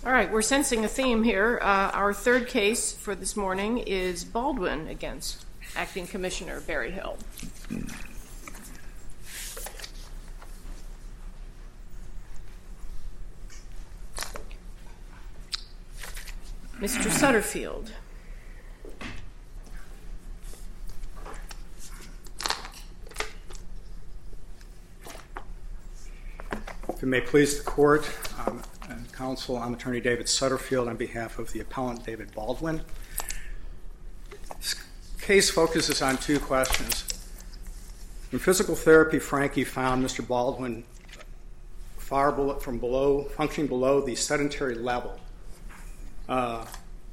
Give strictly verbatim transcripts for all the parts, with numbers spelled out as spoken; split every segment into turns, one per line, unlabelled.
All right, we're sensing a theme here. Uh, our third case for this morning is Baldwin against Acting Commissioner Berryhill. Mister Sutterfield.
If it may please the court um, and counsel, I'm Attorney David Sutterfield on behalf of the appellant David Baldwin. This case focuses on two questions. In physical therapy, Frankie found Mister Baldwin far below, from below, functioning below the sedentary level. Uh,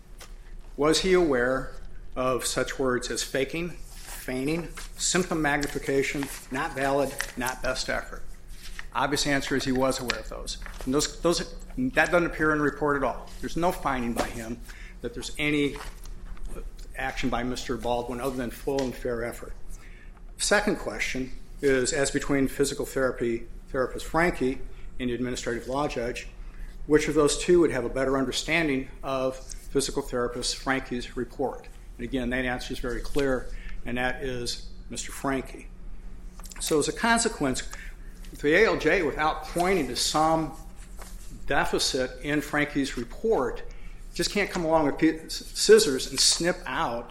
was he aware of such words as faking, feigning, symptom magnification, not valid, not best effort? Obvious answer is he was aware of those. And those, those, that doesn't appear in the report at all. There's no finding by him that there's any action by Mister Baldwin other than full and fair effort. Second question is, as between physical therapy therapist Frankie and the administrative law judge, which of those two would have a better understanding of physical therapist Frankie's report? And again, that answer is very clear, and that is Mister Frankie. So as a consequence, the A L J, without pointing to some deficit in Frankie's report, just can't come along with scissors and snip out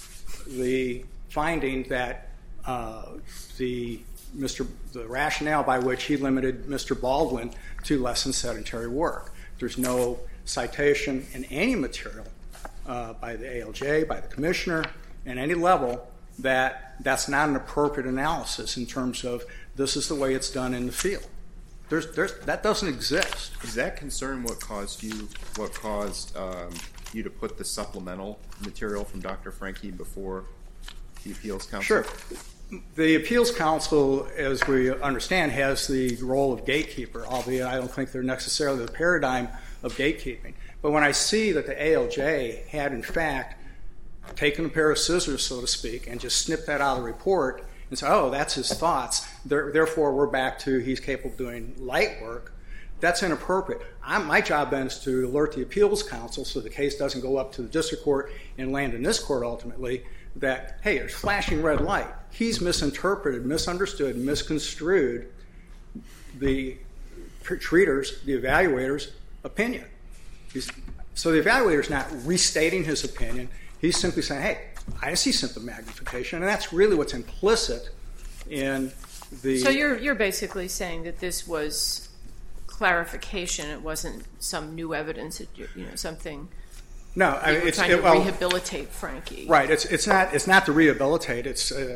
the finding that uh, the Mister the rationale by which he limited Mister Baldwin to less than sedentary work. There's no citation in any material uh, by the A L J, by the commissioner, at any level that that's not an appropriate analysis in terms of this is the way it's done in the field. There's, there's, that doesn't exist.
Is that concern what caused you, what caused um, you to put the supplemental material from Doctor Frankie before the appeals council?
Sure. The appeals council, as we understand, has the role of gatekeeper, albeit I don't think they're necessarily the paradigm of gatekeeping. But when I see that the A L J had, in fact, taken a pair of scissors, so to speak, and just snipped that out of the report and said, oh, that's his thoughts, therefore we're back to he's capable of doing light work, that's inappropriate. I'm, my job then is to alert the appeals council so the case doesn't go up to the district court and land in this court ultimately, that, hey, there's flashing red light. He's misinterpreted, misunderstood, misconstrued the treater's, the evaluator's opinion. He's, so the evaluator's not restating his opinion. He's simply saying, hey, I see symptom magnification, and that's really what's implicit in the...
So you're, you're basically saying that this was clarification. It wasn't some new evidence, that you know, something...
No, I mean, it's
trying
it,
to
well,
rehabilitate Frankie.
Right. It's it's not it's not to rehabilitate. It's uh,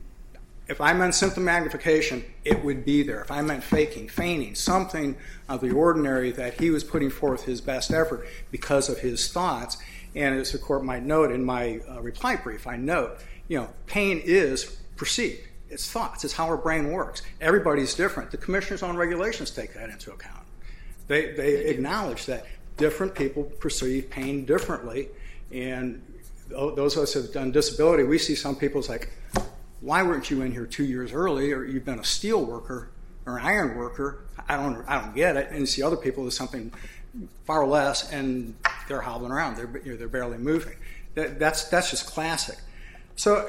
if I meant symptom magnification, it would be there. If I meant faking, feigning, something of the ordinary that he was putting forth his best effort because of his thoughts. And as the court might note in my uh, reply brief, I note, you know, pain is perceived. It's thoughts. It's how our brain works. Everybody's different. The commissioner's own regulations take that into account. They they acknowledge that different people perceive pain differently, and those of us who have done disability, we see some people as like, why weren't you in here two years early, or you've been a steel worker or an iron worker? I don't, I don't get it. And you see other people as something far less, and they're hobbling around. They're, you know, they're barely moving. That, that's that's just classic. So,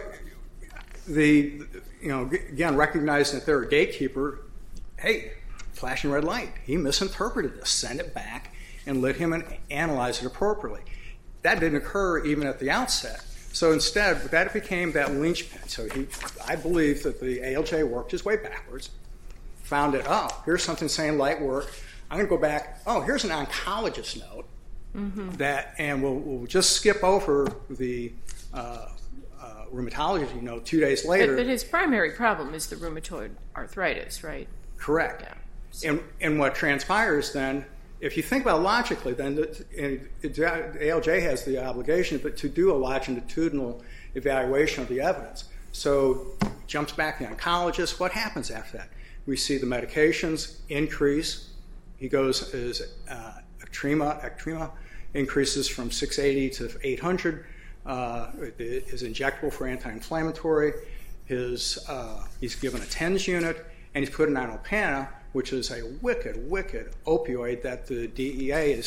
the you know again recognizing that they're a gatekeeper. Hey, flashing red light. He misinterpreted this. Send it back and let him analyze it appropriately. That didn't occur even at the outset. So instead, that became that linchpin. So he, I believe that the A L J worked his way backwards, found it, oh, here's something saying light work. I'm going to go back, oh, here's an oncologist note, mm-hmm. that, and we'll, we'll just skip over the uh, uh, rheumatology note two days later.
But, but his primary problem is the rheumatoid arthritis, right?
Correct.
Yeah. So.
And, and what transpires then, if you think about it logically, then the, the A L J has the obligation to do a longitudinal evaluation of the evidence. So jumps back to the oncologist. What happens after that? We see the medications increase. He goes, his uh, Actrema, Actrema increases from six eighty to eight hundred. Uh, is injectable for anti-inflammatory. His, uh, he's given a TENS unit, and he's put on Opana, which is a wicked, wicked opioid that the D E A is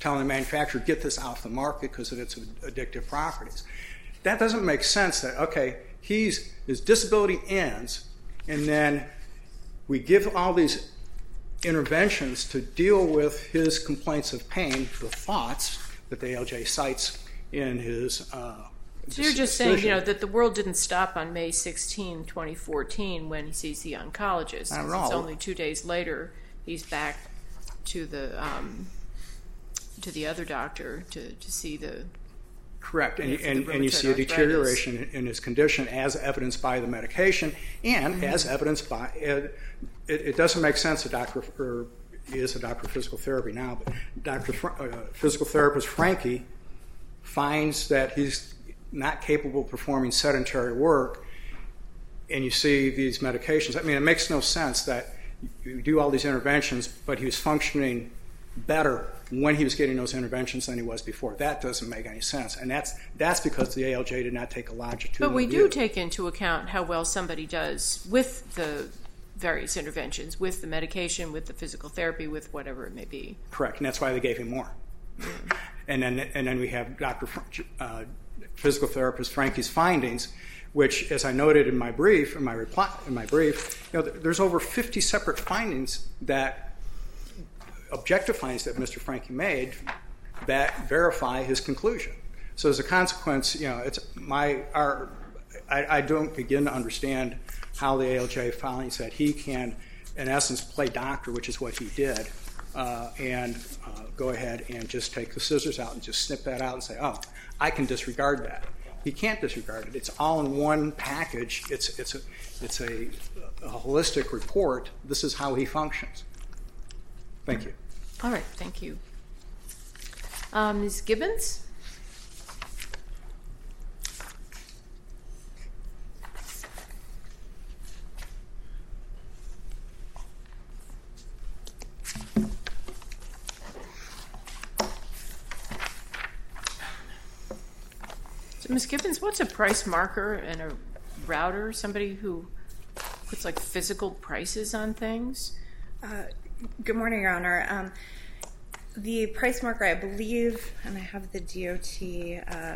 telling the manufacturer, get this off the market because of its addictive properties. That doesn't make sense that, okay, he's, his disability ends, and then we give all these interventions to deal with his complaints of pain, the thoughts that the A L J cites in his uh,
So you're just saying, you know, that the world didn't stop on May sixteenth, twenty fourteen when he sees the oncologist.
Not at all.
It's only two days later he's back to the um, to the other doctor to, to see the...
Correct, and,
the
and, and you see a deterioration in his condition as evidenced by the medication and mm-hmm. as evidenced by... It, it, it doesn't make sense that Doctor or he is a doctor of physical therapy now, but Doctor Fr- uh, physical therapist Frankie finds that he's not capable of performing sedentary work, and you see these medications. I mean, it makes no sense that you do all these interventions, but he was functioning better when he was getting those interventions than he was before. That doesn't make any sense, and that's that's because the A L J did not take a longitudinal
But we
view.
do take into account how well somebody does with the various interventions, with the medication, with the physical therapy, with whatever it may be.
Correct, and that's why they gave him more. Mm. And then and then we have Doctor Uh, physical therapist Frankie's findings, which, as I noted in my brief, in my reply, in my brief, you know, there's over fifty separate findings that objective findings that Mister Frankie made that verify his conclusion. So as a consequence, you know, it's my our I, I don't begin to understand how the A L J finds that he can, in essence, play doctor, which is what he did, uh, and uh, go ahead and just take the scissors out and just snip that out and say, oh, I can disregard that. He can't disregard it. It's all in one package. It's it's a it's a, a holistic report. This is how he functions. Thank you.
All right, thank you. Um, Miz Gibbons? So, Miz Gibbons, what's a price marker and a router? Somebody who puts like physical prices on things?
Uh, good morning, Your Honor. Um, the price marker, I believe, and I have the D O T uh,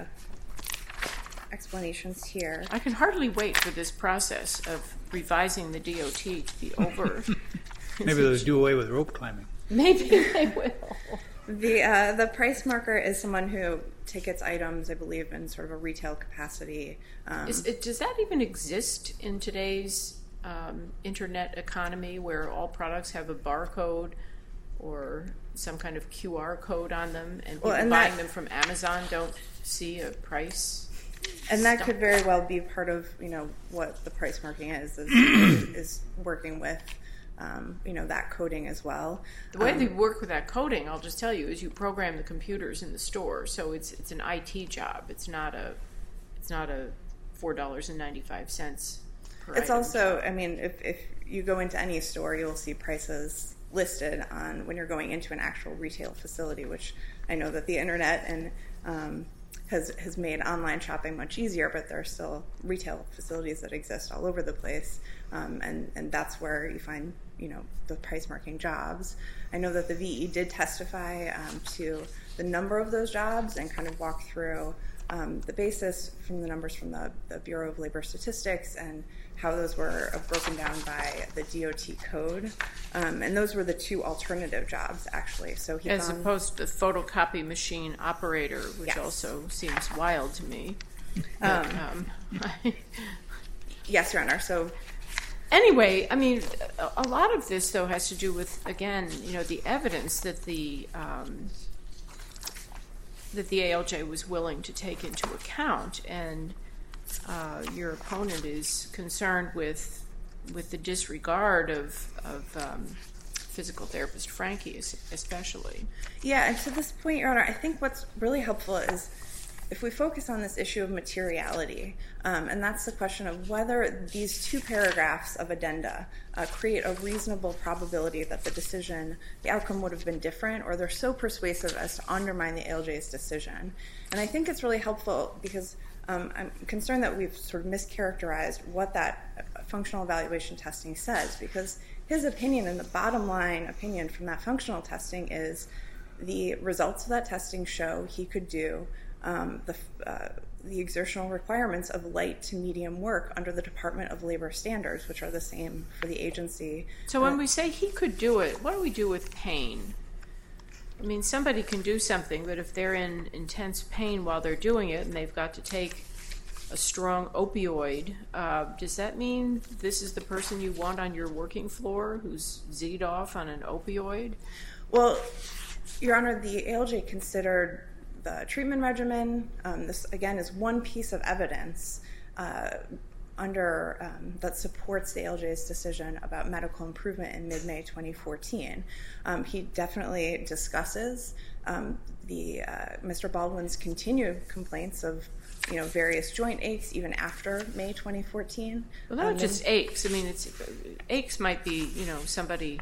explanations here.
I can hardly wait for this process of revising the D O T to be over.
Maybe they'll do away with rope climbing.
Maybe they will.
The uh, the price marker is someone who tickets items, I believe, in sort of a retail capacity. Um,
Is it, does that even exist in today's um, internet economy, where all products have a barcode or some kind of Q R code on them, and people
well, and
buying
that,
them from Amazon don't see a price?
And that
stump?
could very well be part of, you know, what the price marking is, is, is working with, um, you know, that coding as well.
The way
um,
they work with that coding, I'll just tell you, is you program the computers in the store, so it's it's an I T job. It's not a it's not a four dollars and ninety five cents.
It's also, I mean, if if you go into any store, you'll see prices listed on when you're going into an actual retail facility, which I know that the internet and um, has has made online shopping much easier, but there are still retail facilities that exist all over the place, um, and and that's where you find, you know, the price marking jobs. I know that the V E did testify um, to the number of those jobs and kind of walk through um, the basis from the numbers from the, the Bureau of Labor Statistics and how those were broken down by the D O T code. Um, and those were the two alternative jobs, actually. So he
As
found,
opposed to photocopy machine operator, which
Yes.
also seems wild to me.
Um,
Um,
yes, Your Honor. So
anyway, I mean, a, a lot of this, though, has to do with, again, you know, the evidence that the um, that the A L J was willing to take into account, and uh, your opponent is concerned with with the disregard of of um, physical therapist Frankie, especially.
Yeah, and to this point, Your Honor, I think what's really helpful is if we focus on this issue of materiality, um, and that's the question of whether these two paragraphs of addenda uh, create a reasonable probability that the decision, the outcome would have been different, or they're so persuasive as to undermine the A L J's decision. And I think it's really helpful because um, I'm concerned that we've sort of mischaracterized what that functional evaluation testing says, because his opinion and the bottom line opinion from that functional testing is the results of that testing show he could do um, the, uh, the exertional requirements of light to medium work under the Department of Labor standards, which are the same for the agency.
So when we say he could do it, what do we do with pain? I mean, somebody can do something, but if they're in intense pain while they're doing it and they've got to take a strong opioid, uh, does that mean this is the person you want on your working floor who's Z'd off on an opioid?
Well, Your Honor, the A L J considered the treatment regimen. Um, this, again, is one piece of evidence uh, under um, that supports the A L J's decision about medical improvement in mid-May twenty fourteen. Um, he definitely discusses um, the uh, Mister Baldwin's continued complaints of you know, various joint aches even after May twenty fourteen.
Well, not
um,
just aches. I mean, it's aches might be, you know, somebody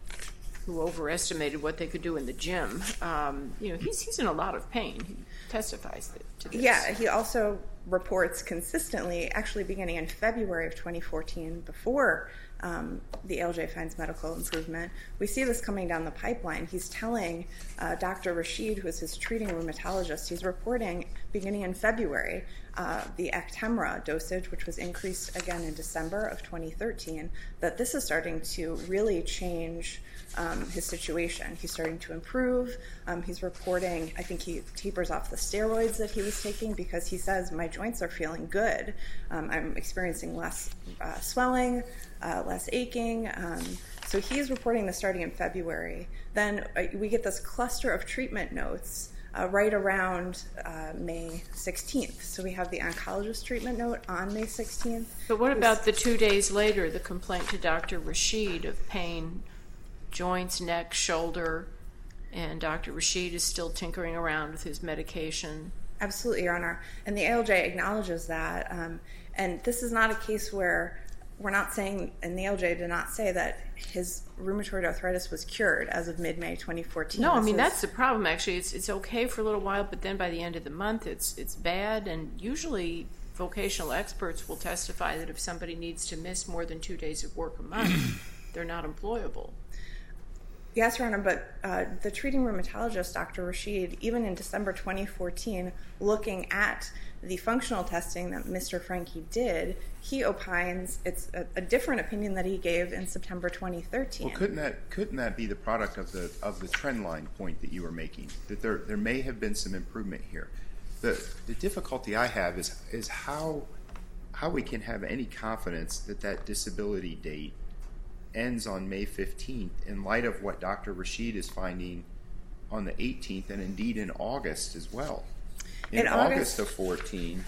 who overestimated what they could do in the gym. Um, you know, he's he's in a lot of pain. He testifies to this.
Yeah, he also reports consistently, actually beginning in February of twenty fourteen, before um, the A L J finds medical improvement. We see this coming down the pipeline. He's telling uh, Doctor Rashid, who is his treating rheumatologist, he's reporting beginning in February uh, the Actemra dosage, which was increased again in December of twenty thirteen, that this is starting to really change Um, his situation. He's starting to improve. Um, he's reporting, I think he tapers off the steroids that he was taking because he says, my joints are feeling good. Um, I'm experiencing less uh, swelling, uh, less aching. Um, so he's reporting this starting in February. Then uh, we get this cluster of treatment notes uh, right around uh, May sixteenth. So we have the oncologist treatment note on May sixteenth.
But what about the two days later, the complaint to Doctor Rashid of pain, joints, neck, shoulder, and Doctor Rashid is still tinkering around with his medication?
Absolutely, Your Honor. And the A L J acknowledges that. Um, and this is not a case where we're not saying, and the A L J did not say that his rheumatoid arthritis was cured as of mid-May twenty fourteen.
No, I
This
mean,
is,
that's the problem, actually. It's it's okay for a little while, but then by the end of the month, it's it's bad. And usually vocational experts will testify that if somebody needs to miss more than two days of work a month, they're not employable.
Yes, Your Honor, but uh, the treating rheumatologist, Doctor Rashid, even in December twenty fourteen, looking at the functional testing that Mister Franke did, he opines it's a, a different opinion that he gave in September twenty thirteen.
Well, couldn't that couldn't that be the product of the of the trend line point that you were making? That there there may have been some improvement here. The the difficulty I have is is how how we can have any confidence that that disability date ends on May fifteenth in light of what Doctor Rashid is finding on the eighteenth and indeed in August as well. In,
in
August,
August
of fourteen,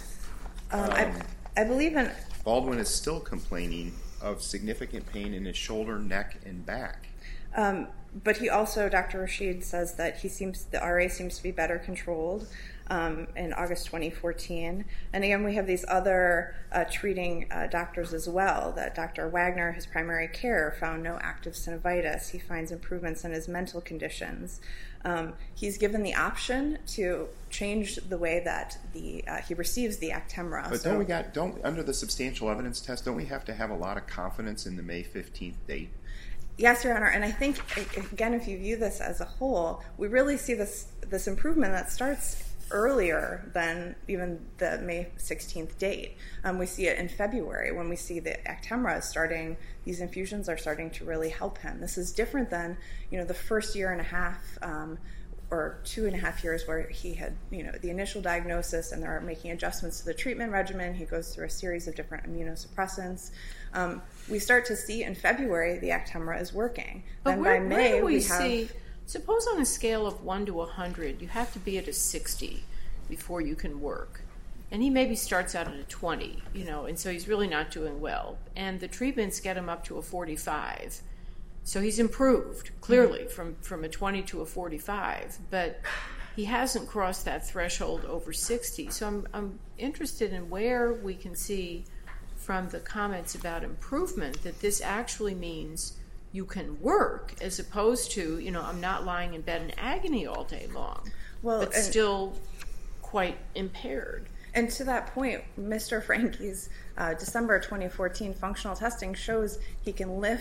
um,
um,
I, I believe in
Baldwin is still complaining of significant pain in his shoulder, neck, and back.
Um, but he also, Doctor Rashid says that he seems, the R A seems to be better controlled um, in August twenty fourteen. And again, we have these other uh, treating uh, doctors as well, that Doctor Wagner, his primary care, found no active synovitis. He finds improvements in his mental conditions. Um, he's given the option to change the way that the uh, he receives the Actemra.
But
so,
don't we got don't under the substantial evidence test? Don't we have to have a lot of confidence in the May fifteenth date?
Yes, Your Honor, and I think, again, if you view this as a whole, we really see this this improvement that starts earlier than even the May sixteenth date. Um, we see it in February when we see the Actemra is starting, these infusions are starting to really help him. This is different than, you know, the first year and a half um, or two and a half years where he had, you know, the initial diagnosis and they're making adjustments to the treatment regimen. He goes through a series of different immunosuppressants. Um, we start to see in February the Actemra is working.
But
then
where,
by May
where do we,
we have...
see, suppose on a scale of one to one hundred, you have to be at a sixty before you can work. And he maybe starts out at a twenty, you know, and so he's really not doing well. And the treatments get him up to a forty-five. So he's improved, clearly, from, from a twenty to a forty-five. But he hasn't crossed that threshold over sixty. So I'm, I'm interested in where we can see from the comments about improvement that this actually means you can work, as opposed to, you know, I'm not lying in bed in agony all day long,
well,
but
and,
still quite impaired.
And to that point, Mister Franke's uh, December twenty fourteen functional testing shows he can lift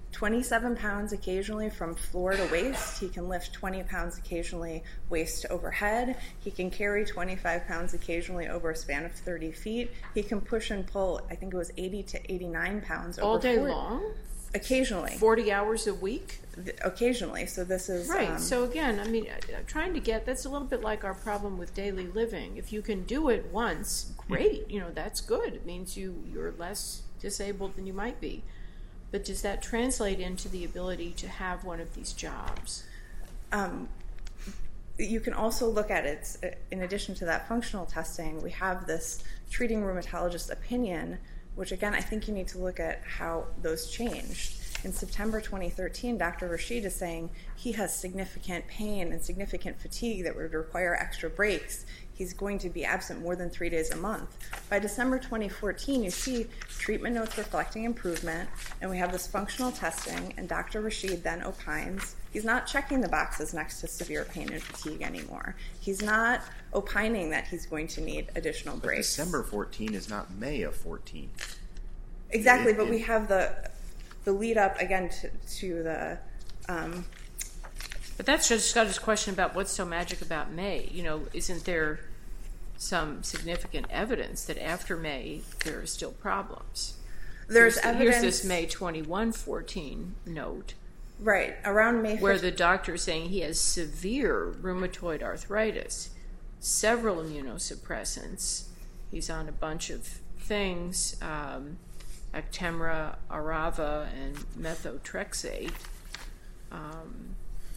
twenty-seven pounds occasionally from floor to waist. He can lift twenty pounds occasionally waist to overhead. He can carry twenty-five pounds occasionally over a span of thirty feet. He can push and pull, I think it was eighty to eighty-nine pounds over
all day
forty.
long?
Occasionally.
forty hours a week?
Occasionally. So this is...
Right.
Um,
so again, I mean, I'm trying to get, that's a little bit like our problem with daily living. If you can do it once, great. You know, that's good. It means you, you're less disabled than you might be. But does that translate into the ability to have one of these jobs?
Um, you can also look at it, in addition to that functional testing, we have this treating rheumatologist opinion, which again, I think you need to look at how those changed. In September twenty thirteen, Doctor Rashid is saying he has significant pain and significant fatigue that would require extra breaks. He's going to be absent more than three days a month. By December twenty fourteen, you see treatment notes reflecting improvement, and we have this functional testing, and Doctor Rashid then opines. He's not checking the boxes next to severe pain and fatigue anymore. He's not opining that he's going to need additional
But
breaks.
December fourteen is not May of fourteen.
Exactly,
It-
but
it-
we have the the lead up again to, to the um,
But that's just Scottish question about what's so magic about May. You know, isn't there some significant evidence that after May there are still problems?
there's
here's,
evidence.
Here's this May twenty-one fourteen note
Right, around May fifth.
where the doctor is saying he has severe rheumatoid arthritis, several immunosuppressants. He's on a bunch of things, um, Actemra, Arava, and methotrexate. Um,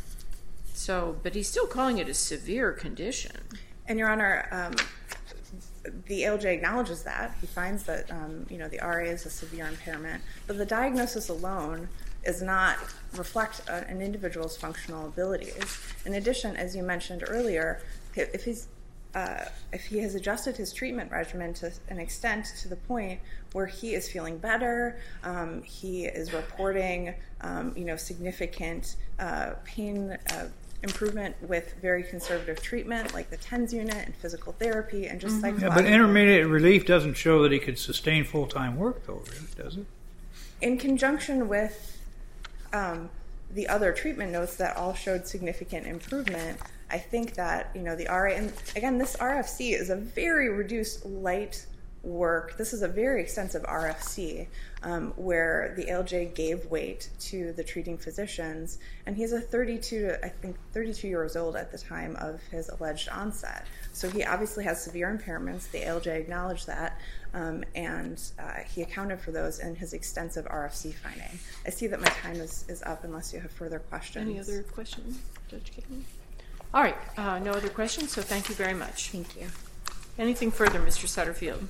so, but he's still calling it a severe condition.
And Your Honor, um, the A L J acknowledges that. He finds that um, you know, the R A is a severe impairment, but the diagnosis alone is not reflect a, an individual's functional abilities. In addition, as you mentioned earlier, if he's uh, if he has adjusted his treatment regimen to an extent to the point where he is feeling better, um, he is reporting um, you know, significant uh, pain uh, improvement with very conservative treatment like the TENS unit and physical therapy and just
Yeah,
psychological.
but intermediate relief doesn't show that he could sustain full-time work, though, really, does it?
In conjunction with um, the other treatment notes that all showed significant improvement, I think that, you know, the R A, and again, this R F C is a very reduced light work. This is a very extensive R F C um, where the A L J gave weight to the treating physicians, and he's a thirty-two, I think thirty-two years old at the time of his alleged onset. So he obviously has severe impairments. The A L J acknowledged that, um, and uh, he accounted for those in his extensive R F C finding. I see that my time is, is up unless you have further questions.
Any other questions, Judge Kagan? All right, uh, no other questions, so thank you very much.
Thank you.
Anything further, Mister Sutterfield?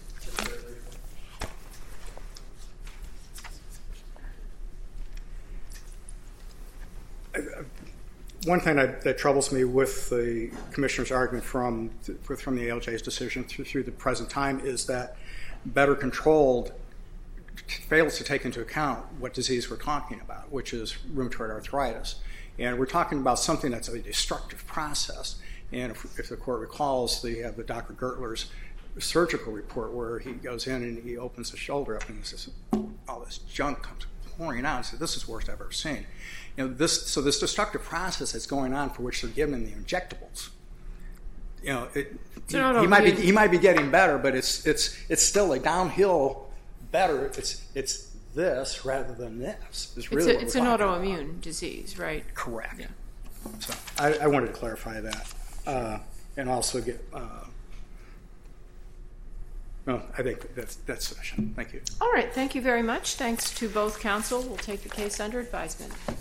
One thing that, that troubles me with the Commissioner's argument from, from the A L J's decision through, through the present time is that Better Controlled fails to take into account what disease we're talking about, which is rheumatoid arthritis. And we're talking about something that's a destructive process. And if, if the court recalls, they have the Doctor Gertler's surgical report where he goes in and he opens the shoulder up and he says, all this junk comes pouring out. He said, this is the worst I've ever seen. You know, this, so this destructive process that's going on for which they're given the injectables, you know, it, he, he might be he might be getting better, but it's it's it's still a downhill better. It's it's this rather than this. Is really
It's, a, it's an autoimmune about. disease, right?
Correct.
Yeah.
So I, I wanted to clarify that, uh, and also get. Uh, no, I think that's that's sufficient. Thank you.
All right. Thank you very much. Thanks to both counsel. We'll take the case under advisement.